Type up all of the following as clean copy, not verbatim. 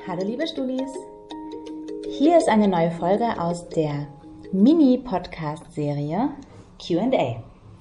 Hallo liebe Studis, hier ist eine neue Folge aus der Mini-Podcast-Serie Q&A.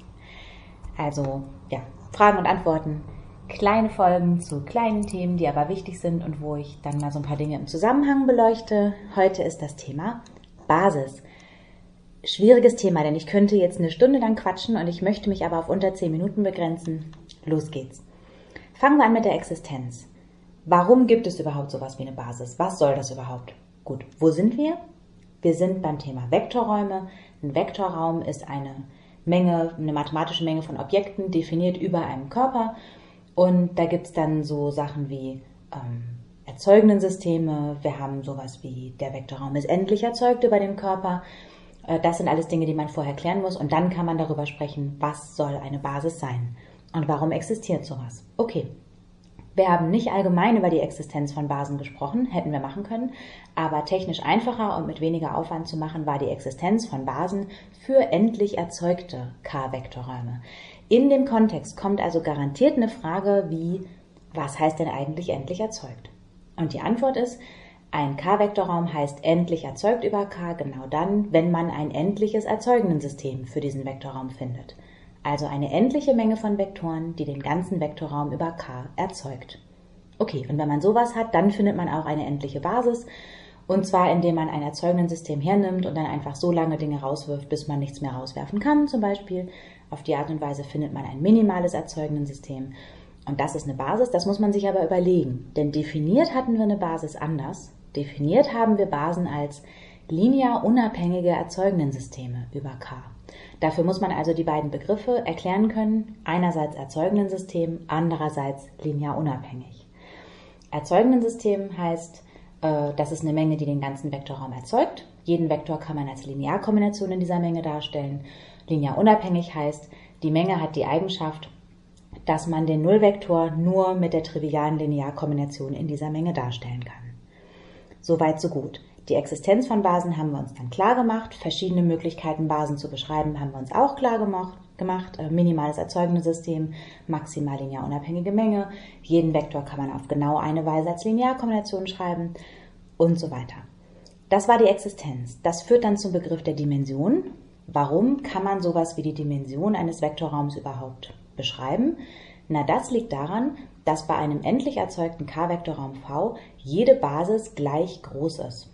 Also Fragen und Antworten, kleine Folgen zu kleinen Themen, die aber wichtig sind und wo ich dann mal so ein paar Dinge im Zusammenhang beleuchte. Heute ist das Thema Basis. Schwieriges Thema, denn ich könnte jetzt eine Stunde lang quatschen und ich möchte mich aber auf unter 10 Minuten begrenzen. Los geht's. Fangen wir an mit der Existenz. Warum gibt es überhaupt sowas wie eine Basis? Was soll das überhaupt? Gut, wo sind wir? Wir sind beim Thema Vektorräume. Ein Vektorraum ist eine mathematische Menge von Objekten, definiert über einem Körper. Und da gibt es dann so Sachen wie erzeugenden Systeme. Wir haben sowas wie, der Vektorraum ist endlich erzeugt über den Körper. Das sind alles Dinge, die man vorher klären muss. Und dann kann man darüber sprechen, was soll eine Basis sein? Und warum existiert sowas? Okay. Wir haben nicht allgemein über die Existenz von Basen gesprochen, hätten wir machen können, aber technisch einfacher und mit weniger Aufwand zu machen war die Existenz von Basen für endlich erzeugte K-Vektorräume. In dem Kontext kommt also garantiert eine Frage wie, was heißt denn eigentlich endlich erzeugt? Und die Antwort ist, ein K-Vektorraum heißt endlich erzeugt über K genau dann, wenn man ein endliches Erzeugenden-System für diesen Vektorraum findet. Also eine endliche Menge von Vektoren, die den ganzen Vektorraum über K erzeugt. Okay, und wenn man sowas hat, dann findet man auch eine endliche Basis. Und zwar, indem man ein Erzeugenden-System hernimmt und dann einfach so lange Dinge rauswirft, bis man nichts mehr rauswerfen kann, zum Beispiel. Auf die Art und Weise findet man ein minimales Erzeugenden-System. Und das ist eine Basis, das muss man sich aber überlegen. Denn definiert hatten wir eine Basis anders. Definiert haben wir Basen als linear unabhängige Erzeugenden-Systeme über K. Dafür muss man also die beiden Begriffe erklären können, einerseits Erzeugenden-System, andererseits linear unabhängig. Erzeugenden-System heißt, das ist eine Menge, die den ganzen Vektorraum erzeugt. Jeden Vektor kann man als Linearkombination in dieser Menge darstellen. Linear unabhängig heißt, die Menge hat die Eigenschaft, dass man den Nullvektor nur mit der trivialen Linearkombination in dieser Menge darstellen kann. Soweit, so gut. Die Existenz von Basen haben wir uns dann klar gemacht. Verschiedene Möglichkeiten, Basen zu beschreiben, haben wir uns auch klar gemacht. Minimales erzeugendes System, maximal linear unabhängige Menge. Jeden Vektor kann man auf genau eine Weise als Linearkombination schreiben und so weiter. Das war die Existenz. Das führt dann zum Begriff der Dimension. Warum kann man sowas wie die Dimension eines Vektorraums überhaupt beschreiben? Na, das liegt daran, dass bei einem endlich erzeugten K-Vektorraum V jede Basis gleich groß ist.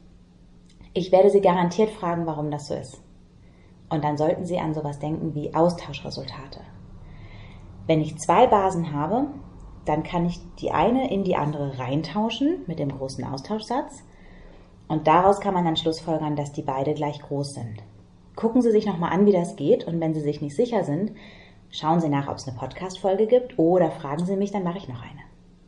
Ich werde Sie garantiert fragen, warum das so ist. Und dann sollten Sie an sowas denken wie Austauschresultate. Wenn ich zwei Basen habe, dann kann ich die eine in die andere reintauschen mit dem großen Austauschsatz. Und daraus kann man dann schlussfolgern, dass die beide gleich groß sind. Gucken Sie sich nochmal an, wie das geht. Und wenn Sie sich nicht sicher sind, schauen Sie nach, ob es eine Podcast-Folge gibt oder fragen Sie mich, dann mache ich noch eine.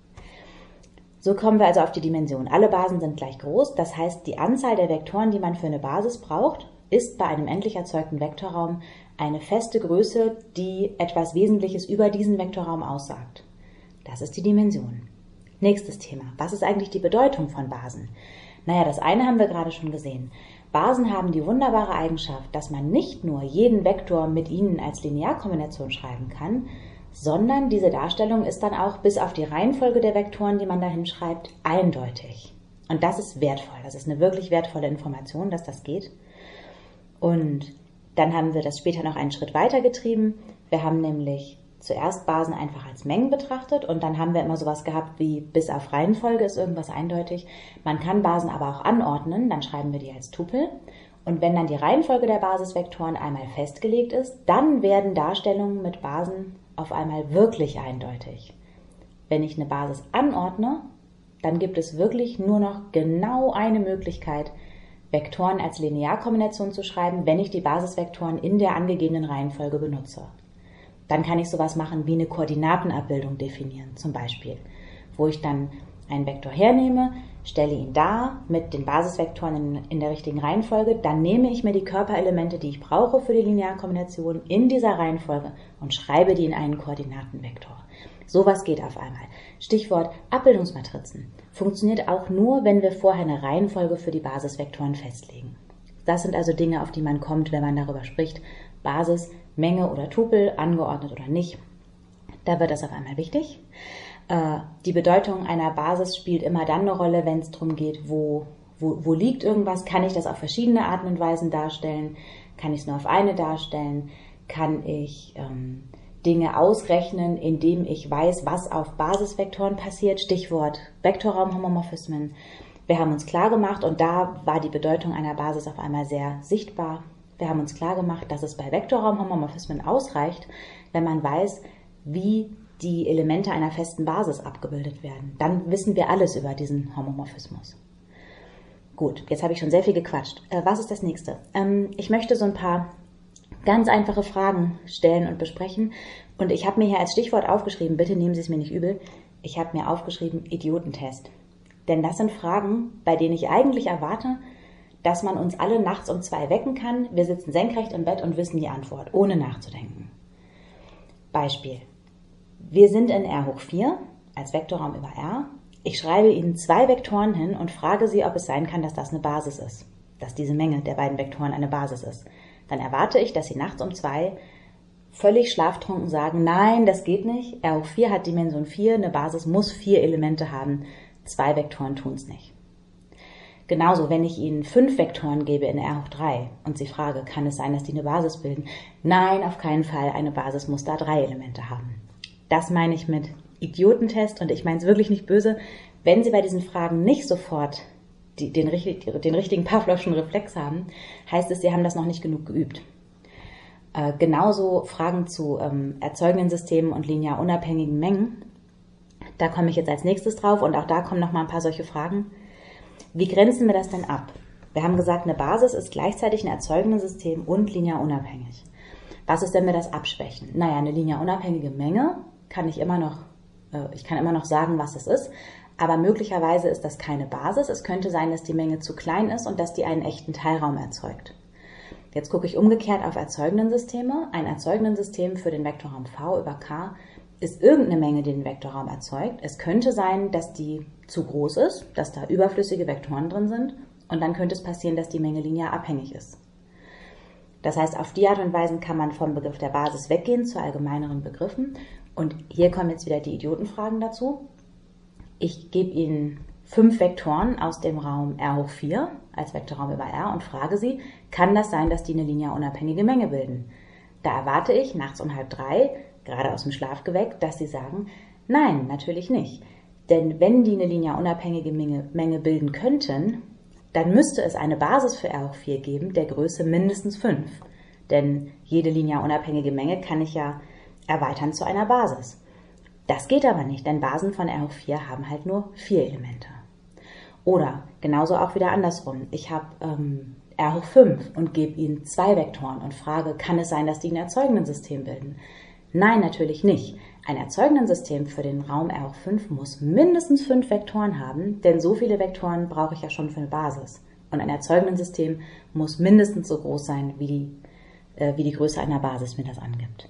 So kommen wir also auf die Dimension. Alle Basen sind gleich groß, das heißt, die Anzahl der Vektoren, die man für eine Basis braucht, ist bei einem endlich erzeugten Vektorraum eine feste Größe, die etwas Wesentliches über diesen Vektorraum aussagt. Das ist die Dimension. Nächstes Thema. Was ist eigentlich die Bedeutung von Basen? Naja, das eine haben wir gerade schon gesehen. Basen haben die wunderbare Eigenschaft, dass man nicht nur jeden Vektor mit ihnen als Linearkombination schreiben kann, sondern diese Darstellung ist dann auch bis auf die Reihenfolge der Vektoren, die man da hinschreibt, eindeutig. Und das ist wertvoll. Das ist eine wirklich wertvolle Information, dass das geht. Und dann haben wir das später noch einen Schritt weiter getrieben. Wir haben nämlich zuerst Basen einfach als Mengen betrachtet und dann haben wir immer sowas gehabt wie bis auf Reihenfolge ist irgendwas eindeutig. Man kann Basen aber auch anordnen, dann schreiben wir die als Tupel. Und wenn dann die Reihenfolge der Basisvektoren einmal festgelegt ist, dann werden Darstellungen mit Basen auf einmal wirklich eindeutig. Wenn ich eine Basis anordne, dann gibt es wirklich nur noch genau eine Möglichkeit, Vektoren als Linearkombination zu schreiben, wenn ich die Basisvektoren in der angegebenen Reihenfolge benutze. Dann kann ich sowas machen wie eine Koordinatenabbildung definieren, zum Beispiel, wo ich dann einen Vektor hernehme, stelle ihn dar mit den Basisvektoren in der richtigen Reihenfolge, dann nehme ich mir die Körperelemente, die ich brauche für die Linearkombination in dieser Reihenfolge und schreibe die in einen Koordinatenvektor. Sowas geht auf einmal. Stichwort Abbildungsmatrizen. Funktioniert auch nur, wenn wir vorher eine Reihenfolge für die Basisvektoren festlegen. Das sind also Dinge, auf die man kommt, wenn man darüber spricht. Basis, Menge oder Tupel, angeordnet oder nicht. Da wird das auf einmal wichtig. Die Bedeutung einer Basis spielt immer dann eine Rolle, wenn es darum geht, wo liegt irgendwas. Kann ich das auf verschiedene Arten und Weisen darstellen? Kann ich es nur auf eine darstellen? Kann ich Dinge ausrechnen, indem ich weiß, was auf Basisvektoren passiert? Stichwort Vektorraumhomomorphismen. Wir haben uns klar gemacht, und da war die Bedeutung einer Basis auf einmal sehr sichtbar. Wir haben uns klar gemacht, dass es bei Vektorraumhomomorphismen ausreicht, wenn man weiß, wie die Elemente einer festen Basis abgebildet werden. Dann wissen wir alles über diesen Homomorphismus. Gut, jetzt habe ich schon sehr viel gequatscht. Was ist das nächste? Ich möchte so ein paar ganz einfache Fragen stellen und besprechen. Und ich habe mir hier als Stichwort aufgeschrieben, bitte nehmen Sie es mir nicht übel, ich habe mir aufgeschrieben Idiotentest. Denn das sind Fragen, bei denen ich eigentlich erwarte, dass man uns alle nachts um 2 wecken kann. Wir sitzen senkrecht im Bett und wissen die Antwort, ohne nachzudenken. Beispiel. Wir sind in R hoch 4 als Vektorraum über R. Ich schreibe Ihnen 2 Vektoren hin und frage Sie, ob es sein kann, dass das eine Basis ist. Dass diese Menge der beiden Vektoren eine Basis ist. Dann erwarte ich, dass Sie nachts um 2 völlig schlaftrunken sagen, nein, das geht nicht. R hoch 4 hat Dimension 4, eine Basis muss 4 Elemente haben. 2 Vektoren tun es nicht. Genauso, wenn ich Ihnen 5 Vektoren gebe in R hoch 3 und Sie frage, kann es sein, dass die eine Basis bilden? Nein, auf keinen Fall. Eine Basis muss da 3 Elemente haben. Das meine ich mit Idiotentest, und ich meine es wirklich nicht böse. Wenn Sie bei diesen Fragen nicht sofort den richtigen Pavlovschen Reflex haben, heißt es, Sie haben das noch nicht genug geübt. Genauso Fragen zu erzeugenden Systemen und linear unabhängigen Mengen. Da komme ich jetzt als nächstes drauf, und auch da kommen noch mal ein paar solche Fragen. Wie grenzen wir das denn ab? Wir haben gesagt, eine Basis ist gleichzeitig ein erzeugendes System und linear unabhängig. Was ist, wenn wir das abschwächen? Naja, eine linear unabhängige Menge kann ich immer noch sagen, was es ist, aber möglicherweise ist das keine Basis. Es könnte sein, dass die Menge zu klein ist und dass die einen echten Teilraum erzeugt. Jetzt gucke ich umgekehrt auf erzeugenden Systeme. Ein erzeugenden System für den Vektorraum V über K ist irgendeine Menge, die den Vektorraum erzeugt. Es könnte sein, dass die zu groß ist, dass da überflüssige Vektoren drin sind, und dann könnte es passieren, dass die Menge linear abhängig ist. Das heißt, auf die Art und Weise kann man vom Begriff der Basis weggehen zu allgemeineren Begriffen. Und hier kommen jetzt wieder die Idiotenfragen dazu. Ich gebe Ihnen 5 Vektoren aus dem Raum R hoch 4 als Vektorraum über R und frage Sie, kann das sein, dass die eine linear unabhängige Menge bilden? Da erwarte ich nachts um 2:30, gerade aus dem Schlaf geweckt, dass Sie sagen, nein, natürlich nicht. Denn wenn die eine linear unabhängige Menge bilden könnten, dann müsste es eine Basis für R hoch 4 geben, der Größe mindestens 5. Denn jede linear unabhängige Menge kann ich ja erweitern zu einer Basis. Das geht aber nicht, denn Basen von R hoch 4 haben halt nur 4 Elemente. Oder genauso auch wieder andersrum. Ich habe R hoch 5 und gebe Ihnen 2 Vektoren und frage, kann es sein, dass die ein erzeugenden System bilden? Nein, natürlich nicht. Ein erzeugenden System für den Raum R hoch 5 muss mindestens 5 Vektoren haben, denn so viele Vektoren brauche ich ja schon für eine Basis. Und ein erzeugenden System muss mindestens so groß sein, wie die Größe einer Basis mir das angibt.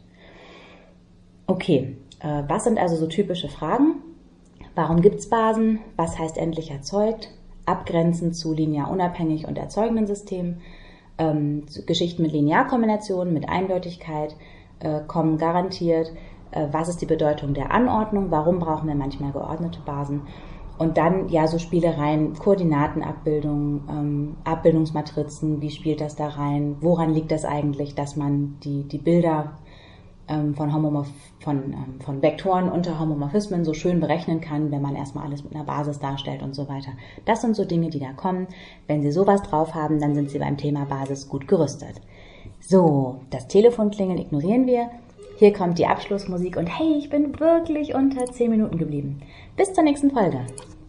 Okay, was sind also so typische Fragen? Warum gibt es Basen? Was heißt endlich erzeugt? Abgrenzen zu linear unabhängig und erzeugenden Systemen. Geschichten mit Linearkombinationen, mit Eindeutigkeit kommen garantiert. Was ist die Bedeutung der Anordnung? Warum brauchen wir manchmal geordnete Basen? Und dann ja so Spielereien, Koordinatenabbildungen, Abbildungsmatrizen, wie spielt das da rein? Woran liegt das eigentlich, dass man die Bilder von Vektoren unter Homomorphismen so schön berechnen kann, wenn man erstmal alles mit einer Basis darstellt und so weiter. Das sind so Dinge, die da kommen. Wenn Sie sowas drauf haben, dann sind Sie beim Thema Basis gut gerüstet. So, das Telefonklingeln ignorieren wir. Hier kommt die Abschlussmusik und hey, ich bin wirklich unter 10 Minuten geblieben. Bis zur nächsten Folge.